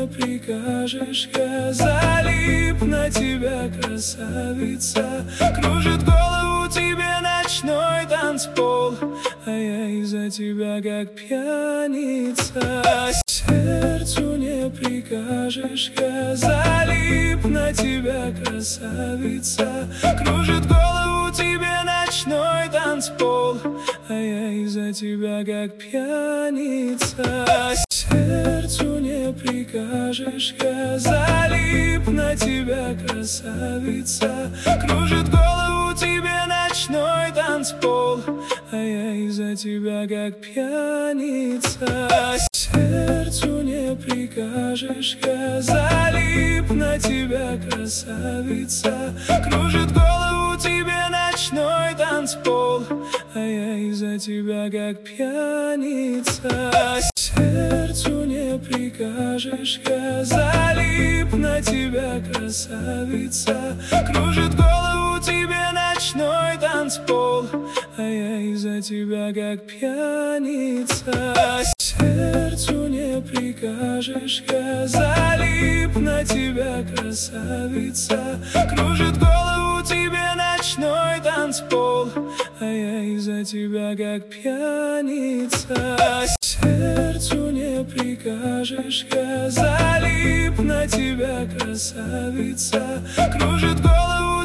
не прикажешь. Я залип на тебя, красавица. Кружит голову тебе ночной танцпол, а я из-за тебя как пьяница. Сердцу не прикажешь. Я залип на тебя, красавица. Кружит голову тебе ночной танцпол, а я из-за тебя как пьяница. Сердцу не прикажешь. Я залип на тебя, красавица. Кружит голову тебе ночной танцпол, а я из-за тебя как пьяница. Сердцу не прикажешь. Я залип на тебя, красавица. Кружит голову тебе ночной танцпол, а я из-за тебя как пьяница. Сердцу не прикажешь. Я залип на тебя, красавица. Кружит голову тебе ночной танцпол, а я из-за тебя как пьяница. Сердцу не прикажешь. Я залип на тебя, красавица. Кружит голову тебе ночной танцпол, а я из-за тебя как пьяница. Сердцу не прикажешь. Я залип на тебя, красавица. Кружит голову